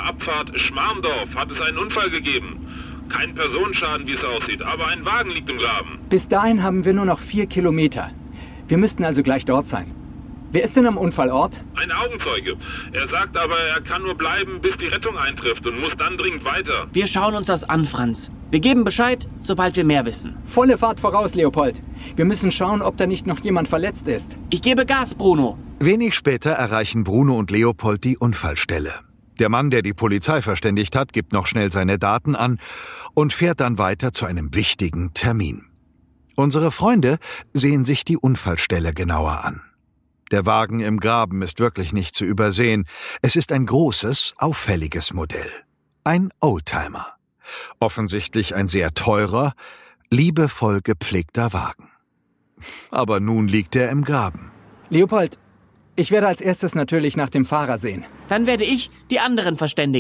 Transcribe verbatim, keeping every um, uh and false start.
Abfahrt Schmarndorf hat es einen Unfall gegeben. Kein Personenschaden, wie es aussieht, aber ein Wagen liegt im Graben. Bis dahin haben wir nur noch vier Kilometer. Wir müssten also gleich dort sein. Wer ist denn am Unfallort? Ein Augenzeuge. Er sagt aber, er kann nur bleiben, bis die Rettung eintrifft und muss dann dringend weiter. Wir schauen uns das an, Franz. Wir geben Bescheid, sobald wir mehr wissen. Volle Fahrt voraus, Leopold. Wir müssen schauen, ob da nicht noch jemand verletzt ist. Ich gebe Gas, Bruno. Wenig später erreichen Bruno und Leopold die Unfallstelle. Der Mann, der die Polizei verständigt hat, gibt noch schnell seine Daten an und fährt dann weiter zu einem wichtigen Termin. Unsere Freunde sehen sich die Unfallstelle genauer an. Der Wagen im Graben ist wirklich nicht zu übersehen. Es ist ein großes, auffälliges Modell. Ein Oldtimer. Offensichtlich ein sehr teurer, liebevoll gepflegter Wagen. Aber nun liegt er im Graben. Leopold, ich werde als erstes natürlich nach dem Fahrer sehen. Dann werde ich die anderen verständigen.